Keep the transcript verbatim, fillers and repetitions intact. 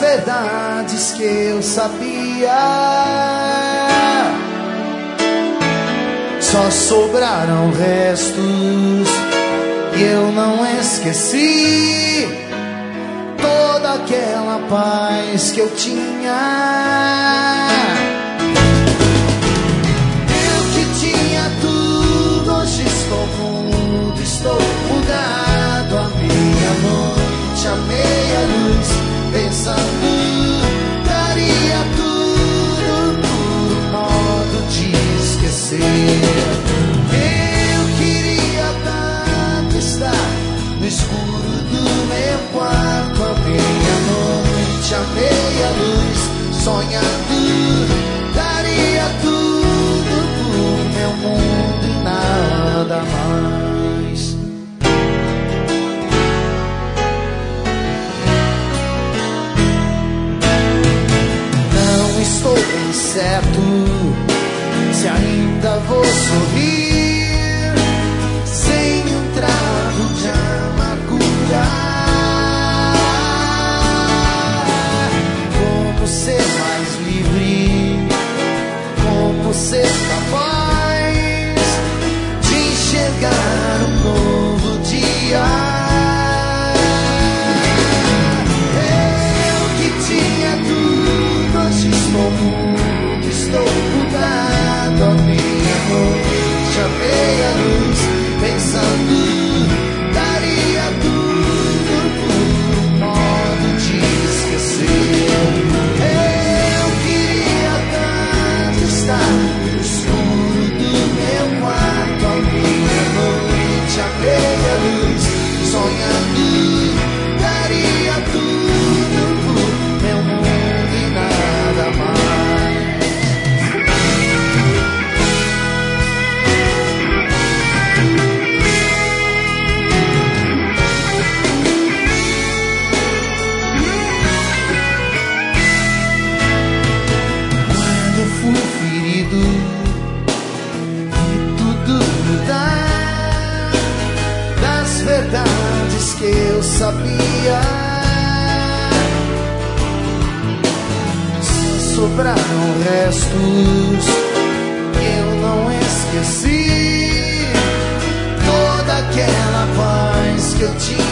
verdades que eu sabia, só sobraram restos e eu não esqueci toda aquela paz que eu tinha. Eu que tinha tudo, hoje estou mudo, estou mudado. A meia-noite, a meia-luz, pensando, daria tudo por um modo de esquecer. Eu queria tanto estar no escuro do meu quarto, a meia-noite, a meia-luz, sonhando, daria tudo por meu mundo e nada mais. Não estou bem certo se ainda vou sorrir sem um trago de amargura. Como ser mais livre, como ser capaz de enxergar um novo dia. Eu que tinha tudo, hoje estou mudo, estou mudado. A meia-noite, a meia-luz, pensando, daria tudo por um modo de esquecer. Eu queria tanto estar no escuro do meu quarto, a meia-noite, a meia-luz, sonhando, daria tudo por meu mundo e nada mais. Fui ferido e tudo mudar das verdades que eu sabia, só sobraram restos que eu não esqueci toda aquela paz que eu tinha.